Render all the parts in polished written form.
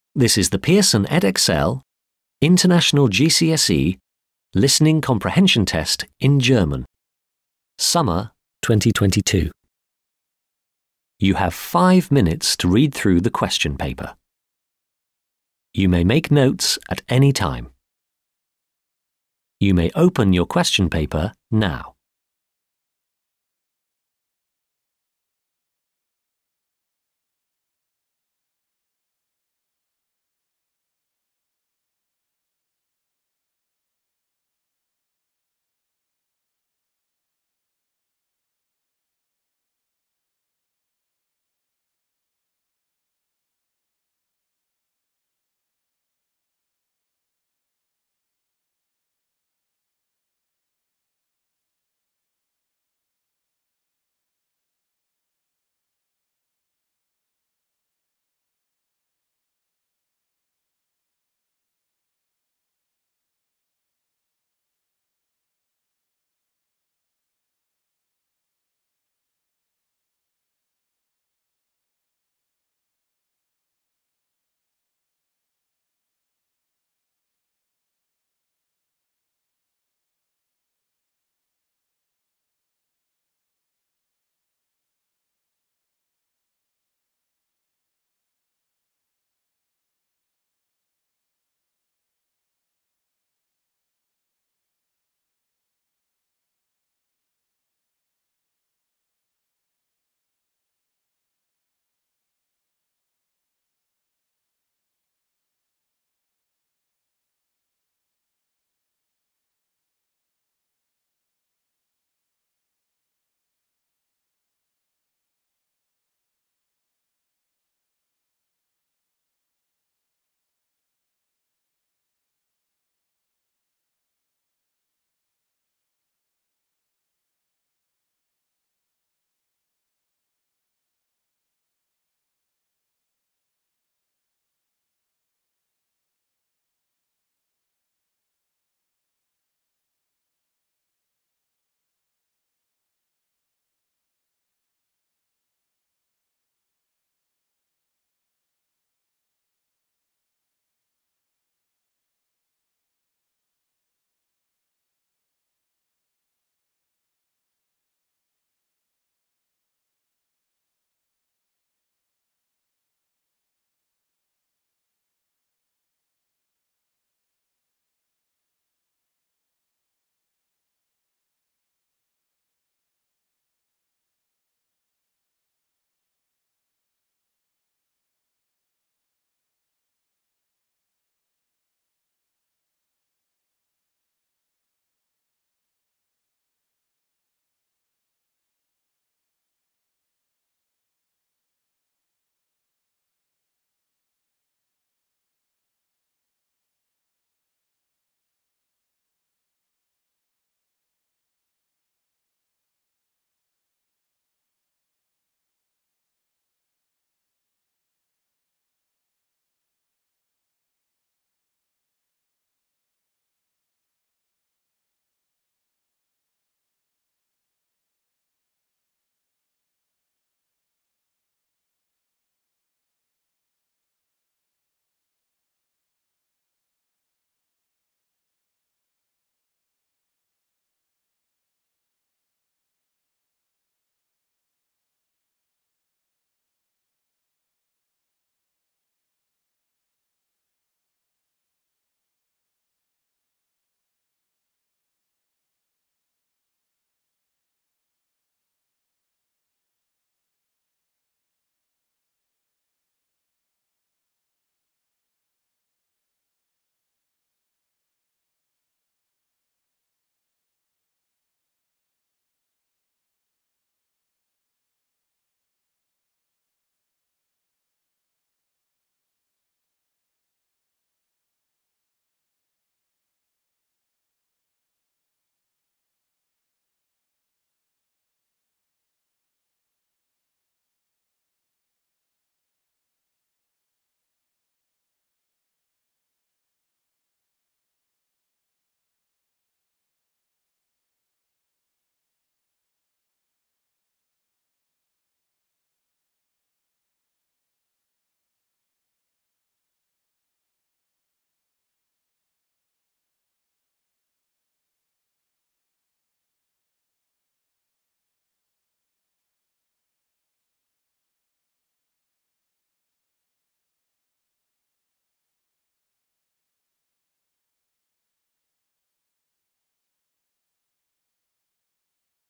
This is the Pearson Edexcel International GCSE Listening Comprehension Test in German. Summer 2022. You have 5 minutes to read through the question paper. You may make notes at any time. You may open your question paper now.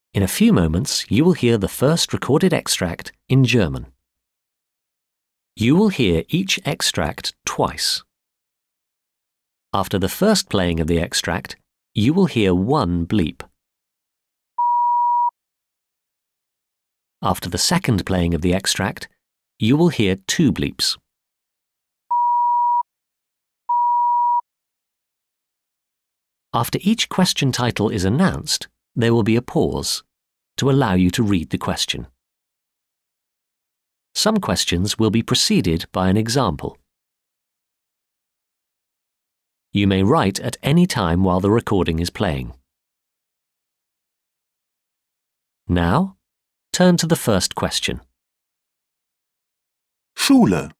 In a few moments, you will hear the first recorded extract in German. You will hear each extract twice. After the first playing of the extract, you will hear one bleep. After the second playing of the extract, you will hear two bleeps. After each question title is announced, there will be a pause to allow you to read the question. Some questions will be preceded by an example. You may write at any time while the recording is playing. Now, turn to the first question. Schule.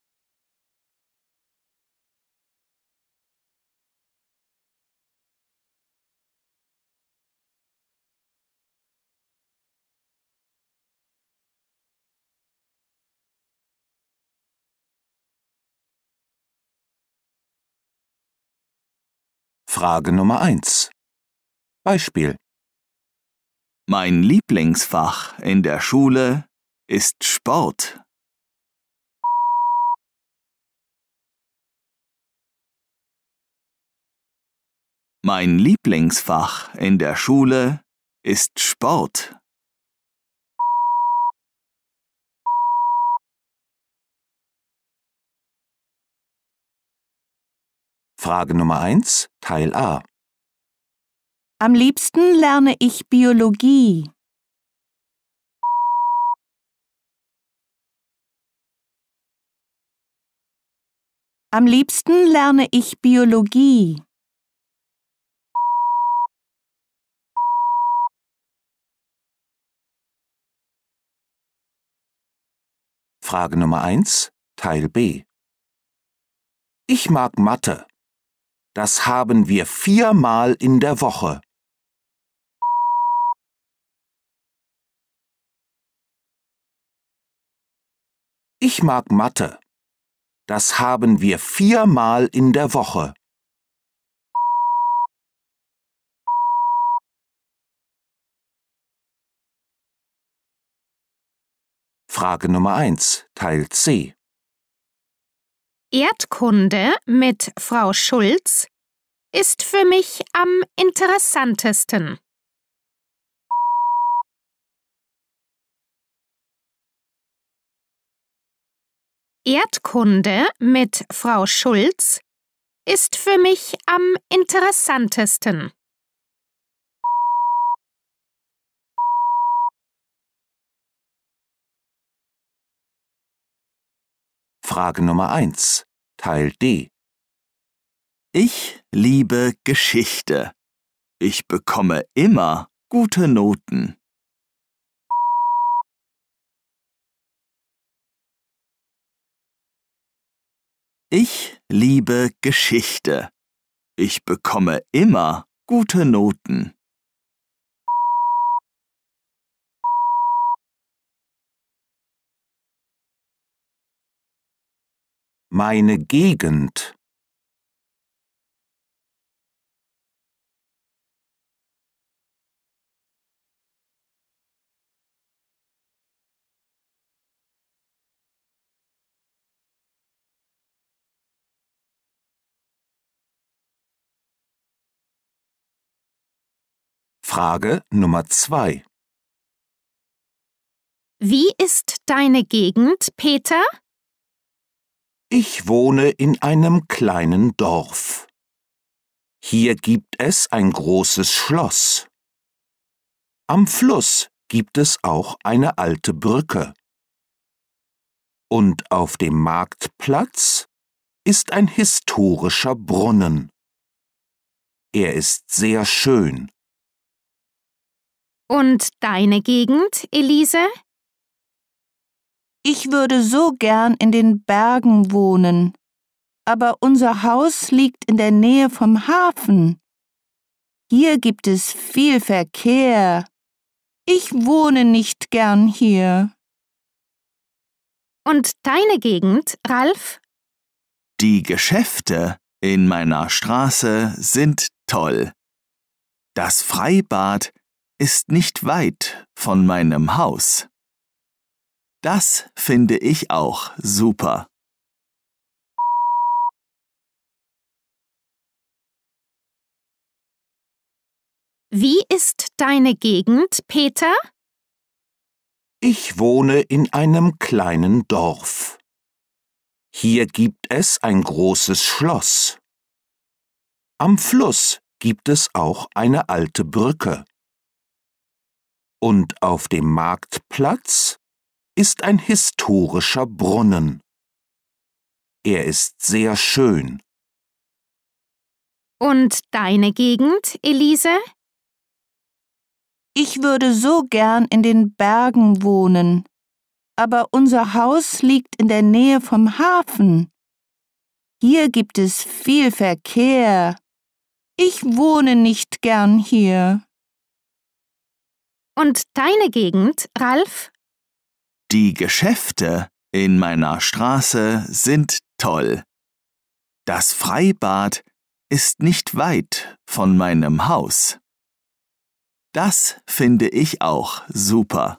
Frage Nummer 1. Beispiel. Mein Lieblingsfach in der Schule ist Sport. Mein Lieblingsfach in der Schule ist Sport. Frage Nummer 1, Teil A. Am liebsten lerne ich Biologie. Am liebsten lerne ich Biologie. Frage Nummer 1, Teil B. Ich mag Mathe. Das haben wir 4-mal in der Woche. Ich mag Mathe. Das haben wir 4-mal in der Woche. Frage Nummer 1, Teil C. Erdkunde mit Frau Schulz ist für mich am interessantesten. Erdkunde mit Frau Schulz ist für mich am interessantesten. Frage Nummer 1, Teil D. Ich liebe Geschichte. Ich bekomme immer gute Noten. Ich liebe Geschichte. Ich bekomme immer gute Noten. Meine Gegend. Frage Nummer 2. Wie ist deine Gegend, Peter? Ich wohne in einem kleinen Dorf. Hier gibt es ein großes Schloss. Am Fluss gibt es auch eine alte Brücke. Und auf dem Marktplatz ist ein historischer Brunnen. Er ist sehr schön. Und deine Gegend, Elise? Ich würde so gern in den Bergen wohnen, aber unser Haus liegt in der Nähe vom Hafen. Hier gibt es viel Verkehr. Ich wohne nicht gern hier. Und deine Gegend, Ralf? Die Geschäfte in meiner Straße sind toll. Das Freibad ist nicht weit von meinem Haus. Das finde ich auch super. Wie ist deine Gegend, Peter? Ich wohne in einem kleinen Dorf. Hier gibt es ein großes Schloss. Am Fluss gibt es auch eine alte Brücke. Und auf dem Marktplatz ist ein historischer Brunnen. Er ist sehr schön. Und deine Gegend, Elise? Ich würde so gern in den Bergen wohnen, aber unser Haus liegt in der Nähe vom Hafen. Hier gibt es viel Verkehr. Ich wohne nicht gern hier. Und deine Gegend, Ralf? Die Geschäfte in meiner Straße sind toll. Das Freibad ist nicht weit von meinem Haus. Das finde ich auch super.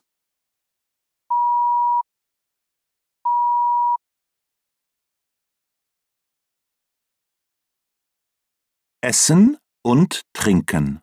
Essen und Trinken.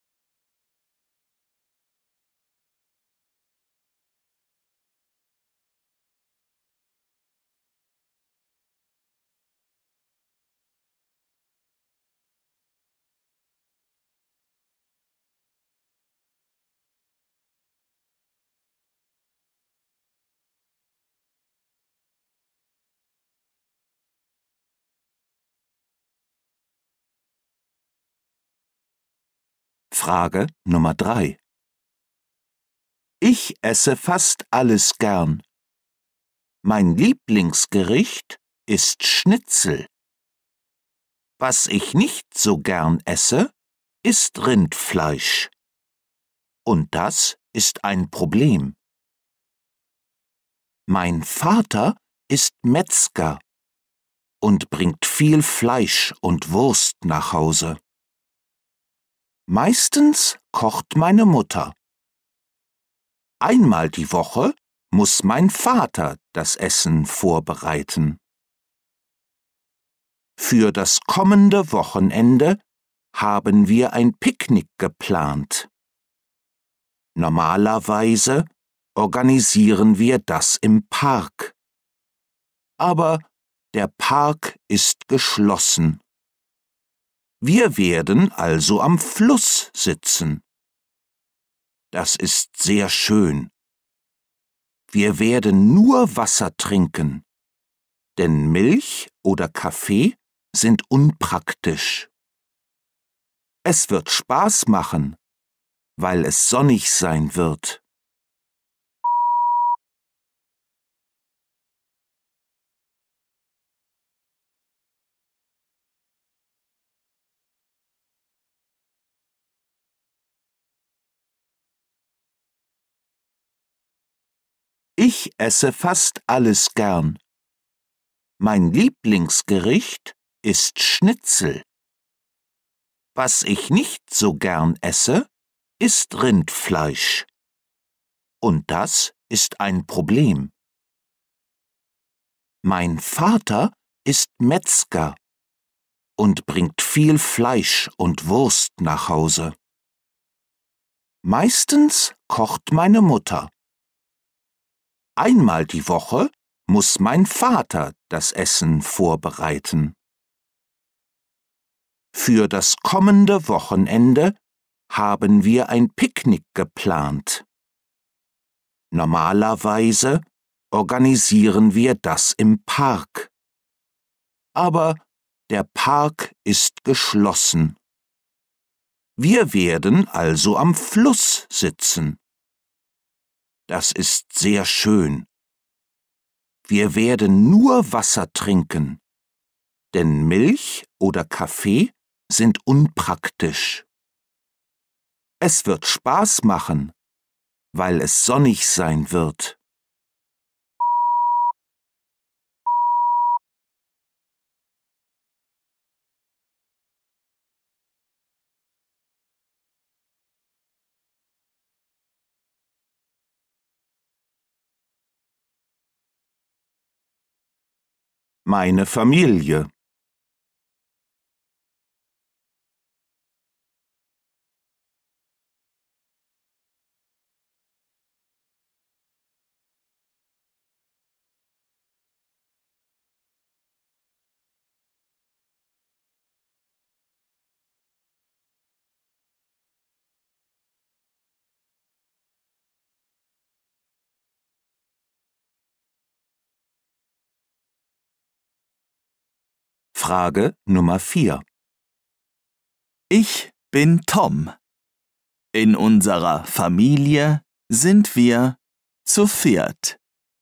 Frage Nummer 3. Ich esse fast alles gern. Mein Lieblingsgericht ist Schnitzel. Was ich nicht so gern esse, ist Rindfleisch. Und das ist ein Problem. Mein Vater ist Metzger und bringt viel Fleisch und Wurst nach Hause. Meistens kocht meine Mutter. Einmal die Woche muss mein Vater das Essen vorbereiten. Für das kommende Wochenende haben wir ein Picknick geplant. Normalerweise organisieren wir das im Park. Aber der Park ist geschlossen. Wir werden also am Fluss sitzen. Das ist sehr schön. Wir werden nur Wasser trinken, denn Milch oder Kaffee sind unpraktisch. Es wird Spaß machen, weil es sonnig sein wird. Ich esse fast alles gern. Mein Lieblingsgericht ist Schnitzel. Was ich nicht so gern esse, ist Rindfleisch. Und das ist ein Problem. Mein Vater ist Metzger und bringt viel Fleisch und Wurst nach Hause. Meistens kocht meine Mutter. Einmal die Woche muss mein Vater das Essen vorbereiten. Für das kommende Wochenende haben wir ein Picknick geplant. Normalerweise organisieren wir das im Park. Aber der Park ist geschlossen. Wir werden also am Fluss sitzen. Das ist sehr schön. Wir werden nur Wasser trinken, denn Milch oder Kaffee sind unpraktisch. Es wird Spaß machen, weil es sonnig sein wird. Meine Familie. Frage Nummer 4. Ich bin Tom. In unserer Familie sind wir zu viert.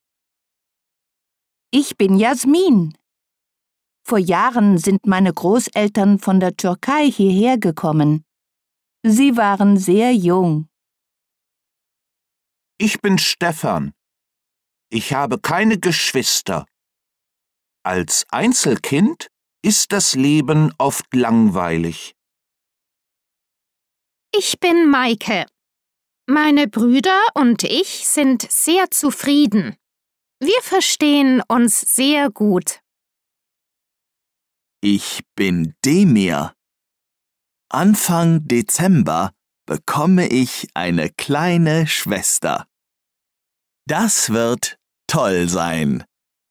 Ich bin Jasmin. Vor Jahren sind meine Großeltern von der Türkei hierher gekommen. Sie waren sehr jung. Ich bin Stefan. Ich habe keine Geschwister. Als Einzelkind ist das Leben oft langweilig. Ich bin Maike. Meine Brüder und ich sind sehr zufrieden. Wir verstehen uns sehr gut. Ich bin Demir. Anfang Dezember bekomme ich eine kleine Schwester. Das wird toll sein.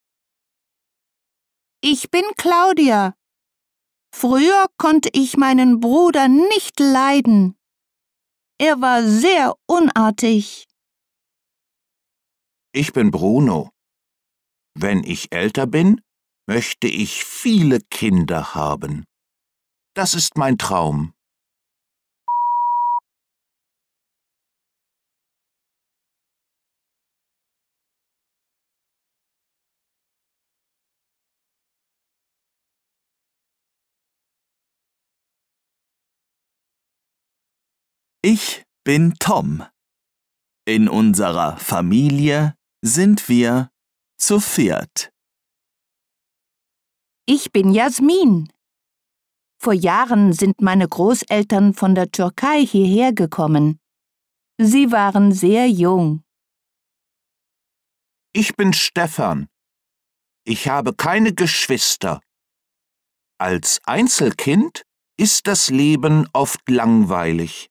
Ich bin Claudia. Früher konnte ich meinen Bruder nicht leiden. Er war sehr unartig. Ich bin Bruno. Wenn ich älter bin, möchte ich viele Kinder haben. Das ist mein Traum. Ich bin Tom. In unserer Familie sind wir zu viert. Ich bin Jasmin. Vor Jahren sind meine Großeltern von der Türkei hierher gekommen. Sie waren sehr jung. Ich bin Stefan. Ich habe keine Geschwister. Als Einzelkind ist das Leben oft langweilig.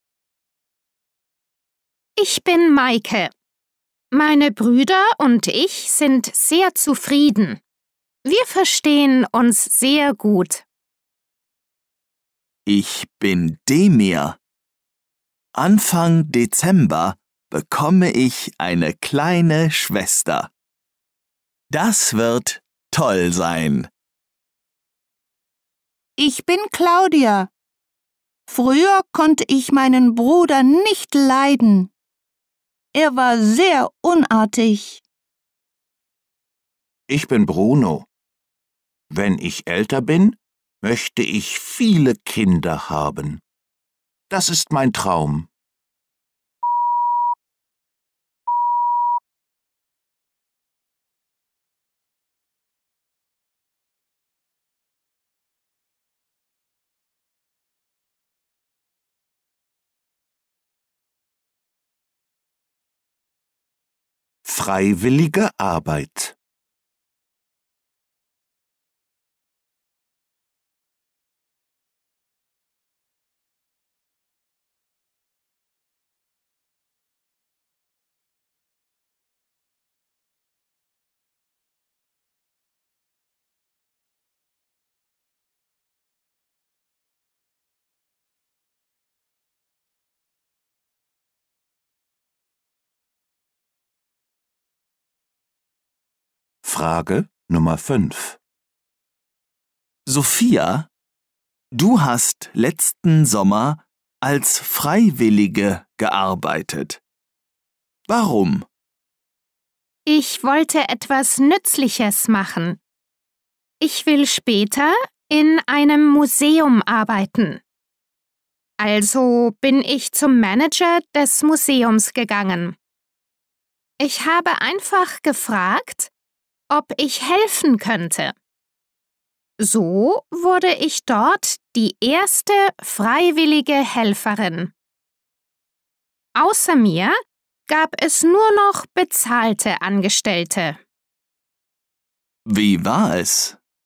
Ich bin Maike. Meine Brüder und ich sind sehr zufrieden. Wir verstehen uns sehr gut. Ich bin Demir. Anfang Dezember bekomme ich eine kleine Schwester. Das wird toll sein. Ich bin Claudia. Früher konnte ich meinen Bruder nicht leiden. Er war sehr unartig. Ich bin Bruno. Wenn ich älter bin, möchte ich viele Kinder haben. Das ist mein Traum. Freiwillige Arbeit. Frage Nummer 5. Sophia, du hast letzten Sommer als Freiwillige gearbeitet. Warum? Ich wollte etwas Nützliches machen. Ich will später in einem Museum arbeiten. Also bin ich zum Manager des Museums gegangen. Ich habe einfach gefragt, ob ich helfen könnte. So wurde ich dort die erste freiwillige Helferin. Außer mir gab es nur noch bezahlte Angestellte. Wie war es?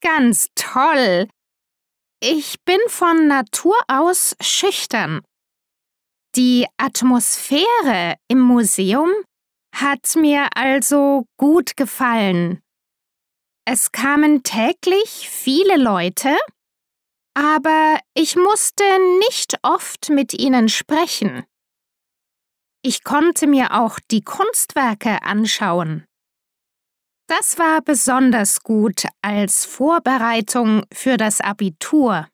Ganz toll. Ich bin von Natur aus schüchtern. Die Atmosphäre im Museum hat mir also gut gefallen. Es kamen täglich viele Leute, aber ich musste nicht oft mit ihnen sprechen. Ich konnte mir auch die Kunstwerke anschauen. Das war besonders gut als Vorbereitung für das Abitur.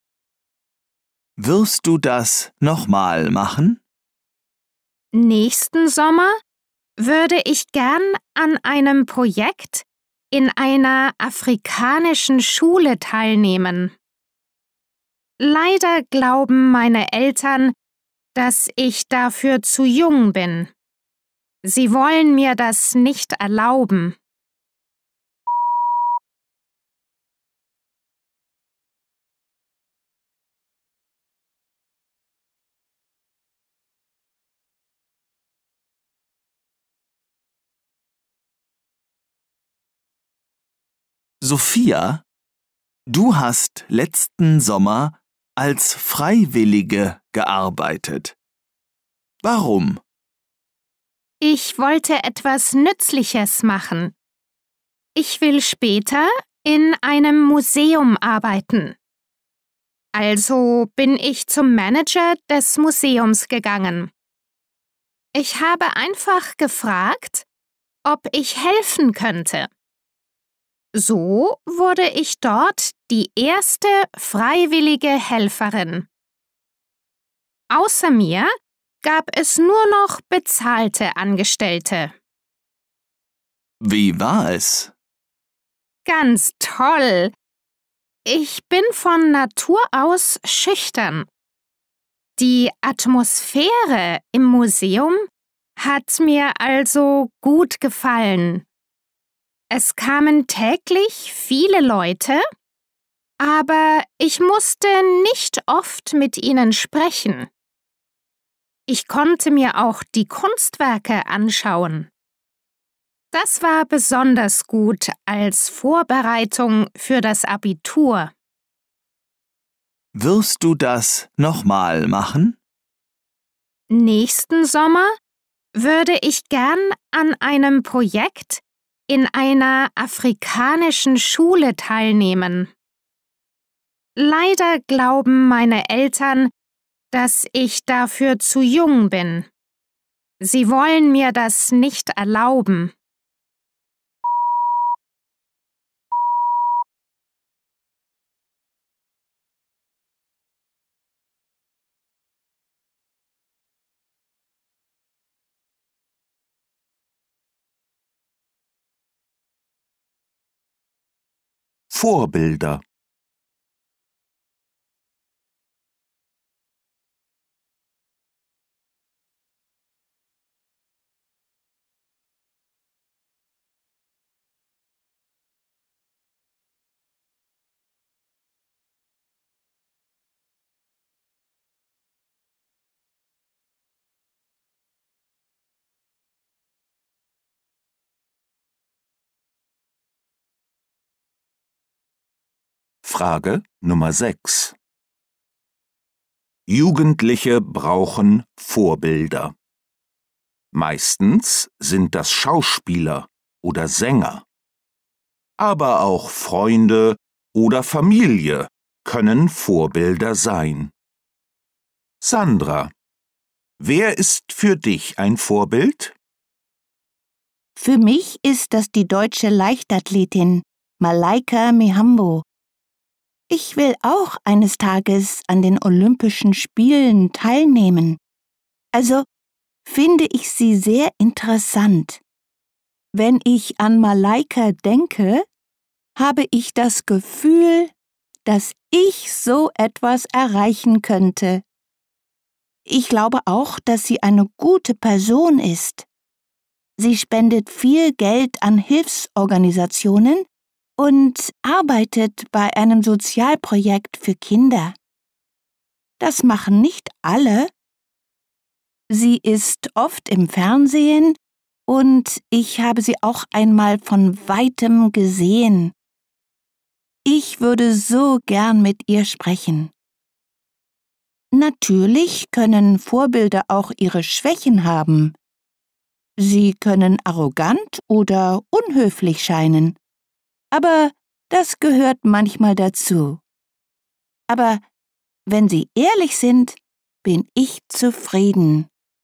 Wirst du das nochmal machen? Nächsten Sommer würde ich gern an einem Projekt in einer afrikanischen Schule teilnehmen. Leider glauben meine Eltern, dass ich dafür zu jung bin. Sie wollen mir das nicht erlauben. Sophia, du hast letzten Sommer als Freiwillige gearbeitet. Warum? Ich wollte etwas Nützliches machen. Ich will später in einem Museum arbeiten. Also bin ich zum Manager des Museums gegangen. Ich habe einfach gefragt, ob ich helfen könnte. So wurde ich dort die erste freiwillige Helferin. Außer mir gab es nur noch bezahlte Angestellte. Wie war es? Ganz toll! Ich bin von Natur aus schüchtern. Die Atmosphäre im Museum hat mir also gut gefallen. Es kamen täglich viele Leute, aber ich musste nicht oft mit ihnen sprechen. Ich konnte mir auch die Kunstwerke anschauen. Das war besonders gut als Vorbereitung für das Abitur. Wirst du das nochmal machen? Nächsten Sommer würde ich gern an einem Projekt in einer afrikanischen Schule teilnehmen. Leider glauben meine Eltern, dass ich dafür zu jung bin. Sie wollen mir das nicht erlauben. Vorbilder. Frage Nummer 6. Jugendliche brauchen Vorbilder. Meistens sind das Schauspieler oder Sänger. Aber auch Freunde oder Familie können Vorbilder sein. Sandra, wer ist für dich ein Vorbild? Für mich ist das die deutsche Leichtathletin Malaika Mihambo. Ich will auch eines Tages an den Olympischen Spielen teilnehmen. Also finde ich sie sehr interessant. Wenn ich an Malaika denke, habe ich das Gefühl, dass ich so etwas erreichen könnte. Ich glaube auch, dass sie eine gute Person ist. Sie spendet viel Geld an Hilfsorganisationen und arbeitet bei einem Sozialprojekt für Kinder. Das machen nicht alle. Sie ist oft im Fernsehen und ich habe sie auch einmal von weitem gesehen. Ich würde so gern mit ihr sprechen. Natürlich können Vorbilder auch ihre Schwächen haben. Sie können arrogant oder unhöflich scheinen. Aber das gehört manchmal dazu. Aber wenn sie ehrlich sind, bin ich zufrieden.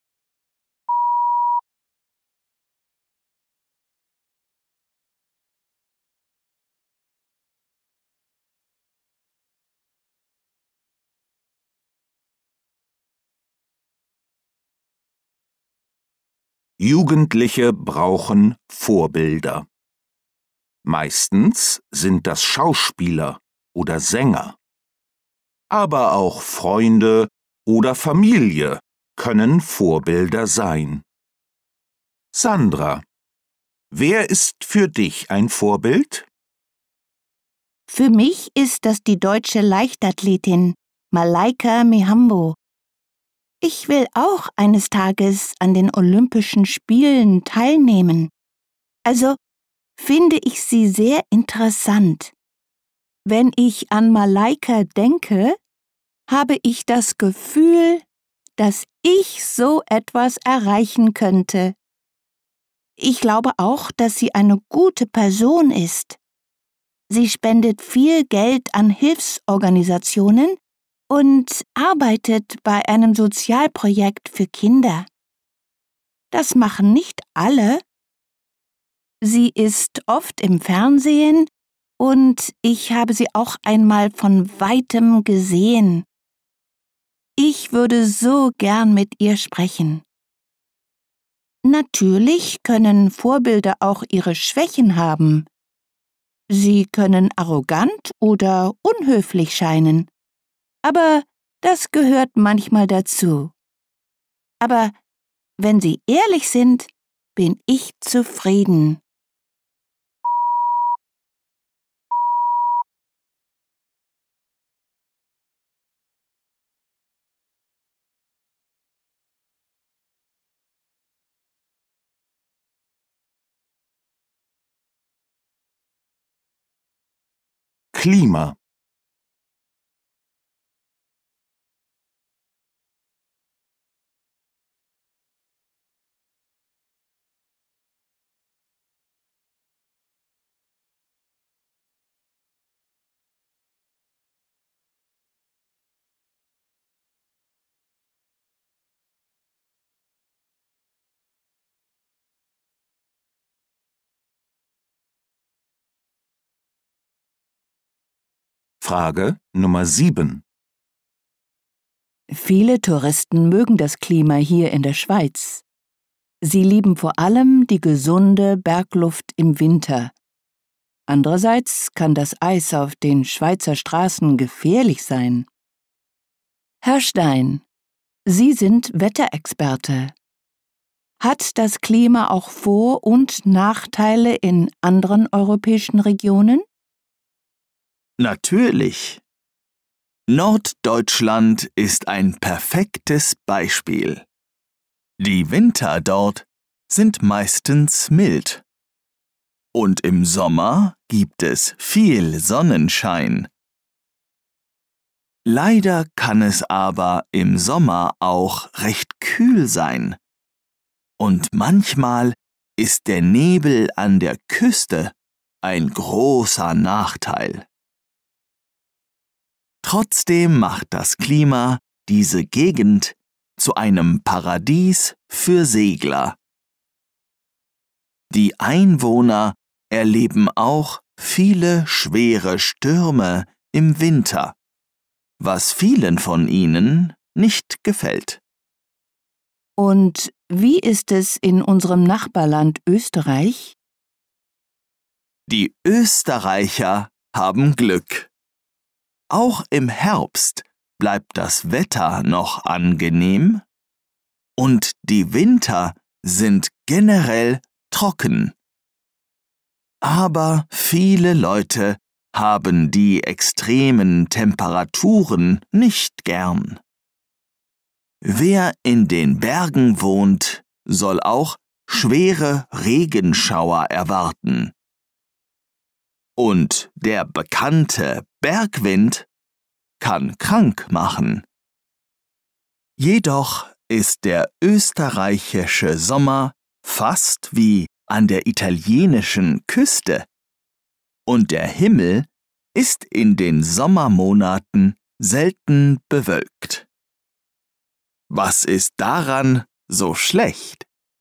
Jugendliche brauchen Vorbilder. Meistens sind das Schauspieler oder Sänger. Aber auch Freunde oder Familie können Vorbilder sein. Sandra, wer ist für dich ein Vorbild? Für mich ist das die deutsche Leichtathletin Malaika Mihambo. Ich will auch eines Tages an den Olympischen Spielen teilnehmen. Also finde ich sie sehr interessant. Wenn ich an Malaika denke, habe ich das Gefühl, dass ich so etwas erreichen könnte. Ich glaube auch, dass sie eine gute Person ist. Sie spendet viel Geld an Hilfsorganisationen und arbeitet bei einem Sozialprojekt für Kinder. Das machen nicht alle. Sie ist oft im Fernsehen und ich habe sie auch einmal von weitem gesehen. Ich würde so gern mit ihr sprechen. Natürlich können Vorbilder auch ihre Schwächen haben. Sie können arrogant oder unhöflich scheinen. Aber das gehört manchmal dazu. Aber wenn sie ehrlich sind, bin ich zufrieden. Klima. Frage Nummer 7. Viele Touristen mögen das Klima hier in der Schweiz. Sie lieben vor allem die gesunde Bergluft im Winter. Andererseits kann das Eis auf den Schweizer Straßen gefährlich sein. Herr Stein, Sie sind Wetterexperte. Hat das Klima auch Vor- und Nachteile in anderen europäischen Regionen? Natürlich. Norddeutschland ist ein perfektes Beispiel. Die Winter dort sind meistens mild. Und im Sommer gibt es viel Sonnenschein. Leider kann es aber im Sommer auch recht kühl sein. Und manchmal ist der Nebel an der Küste ein großer Nachteil. Trotzdem macht das Klima diese Gegend zu einem Paradies für Segler. Die Einwohner erleben auch viele schwere Stürme im Winter, was vielen von ihnen nicht gefällt. Und wie ist es in unserem Nachbarland Österreich? Die Österreicher haben Glück. Auch im Herbst bleibt das Wetter noch angenehm und die Winter sind generell trocken. Aber viele Leute haben die extremen Temperaturen nicht gern. Wer in den Bergen wohnt, soll auch schwere Regenschauer erwarten. Und der bekannte Bergwind kann krank machen. Jedoch ist der österreichische Sommer fast wie an der italienischen Küste. Und der Himmel ist in den Sommermonaten selten bewölkt. Was ist daran so schlecht?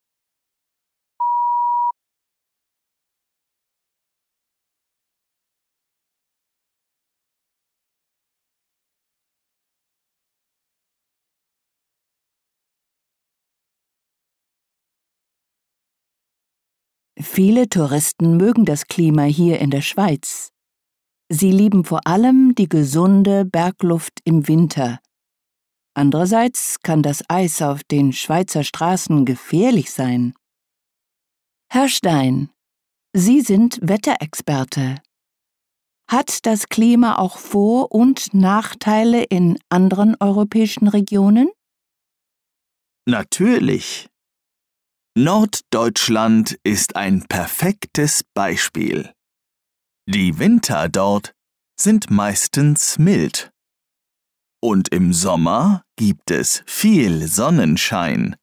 Viele Touristen mögen das Klima hier in der Schweiz. Sie lieben vor allem die gesunde Bergluft im Winter. Andererseits kann das Eis auf den Schweizer Straßen gefährlich sein. Herr Stein, Sie sind Wetterexperte. Hat das Klima auch Vor- und Nachteile in anderen europäischen Regionen? Natürlich. Norddeutschland ist ein perfektes Beispiel. Die Winter dort sind meistens mild. Und im Sommer gibt es viel Sonnenschein.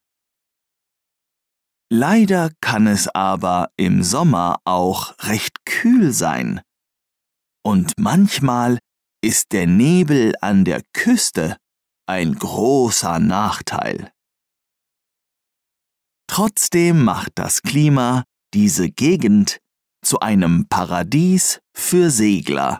Leider kann es aber im Sommer auch recht kühl sein. Und manchmal ist der Nebel an der Küste ein großer Nachteil. Trotzdem macht das Klima diese Gegend zu einem Paradies für Segler.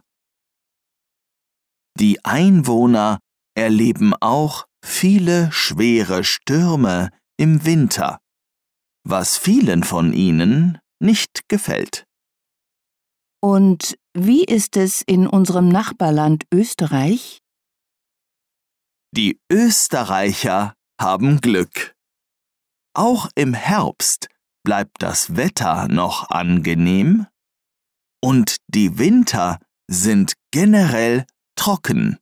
Die Einwohner erleben auch viele schwere Stürme im Winter, was vielen von ihnen nicht gefällt. Und wie ist es in unserem Nachbarland Österreich? Die Österreicher haben Glück. Auch im Herbst bleibt das Wetter noch angenehm und die Winter sind generell trocken.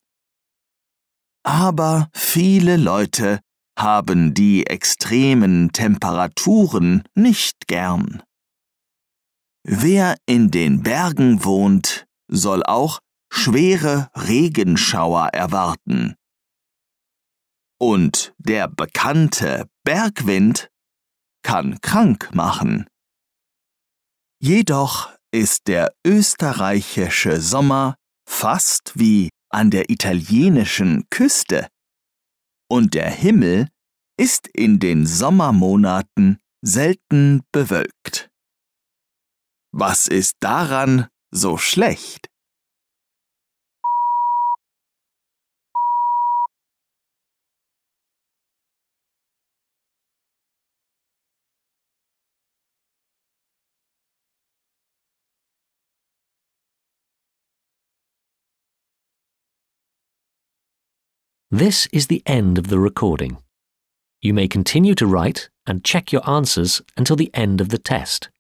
Aber viele Leute haben die extremen Temperaturen nicht gern. Wer in den Bergen wohnt, soll auch schwere Regenschauer erwarten. Und der bekannte Bergwind kann krank machen. Jedoch ist der österreichische Sommer fast wie an der italienischen Küste. Und der Himmel ist in den Sommermonaten selten bewölkt. Was ist daran so schlecht? This is the end of the recording. You may continue to write and check your answers until the end of the test.